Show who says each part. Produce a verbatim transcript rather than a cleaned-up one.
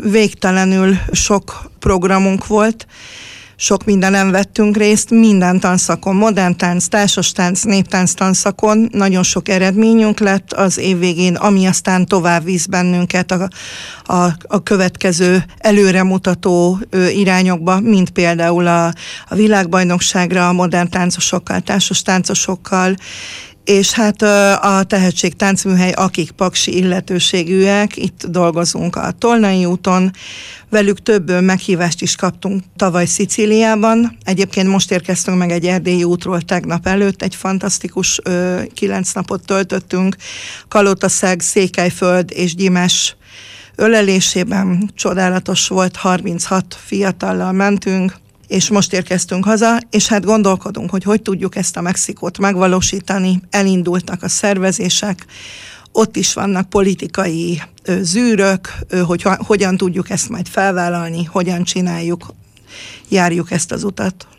Speaker 1: végtelenül sok programunk volt, sok mindenen vettünk részt, minden tanszakon, modern tánc, társas tánc, néptánc tanszakon, nagyon sok eredményünk lett az év végén, ami aztán tovább visz bennünket a, a, a következő előremutató ö, irányokba, mint például a, a világbajnokságra, a modern táncosokkal, társas táncosokkal, és hát a Tehetség Táncműhely, akik paksi illetőségűek, itt dolgozunk a Tolnai úton, velük több meghívást is kaptunk tavaly Szicíliában. Egyébként most érkeztünk meg egy erdélyi útról tegnap előtt, egy fantasztikus ö, kilenc napot töltöttünk, Kalotaszeg, Székelyföld és Gyimás ölelésében. Csodálatos volt, harminchat fiatallal mentünk, és most érkeztünk haza, és hát gondolkodunk, hogy hogy tudjuk ezt a Mexikót megvalósítani. Elindultak a szervezések, ott is vannak politikai ö, zűrök, ö, hogy hogyan tudjuk ezt majd felvállalni, hogyan csináljuk, járjuk ezt az utat.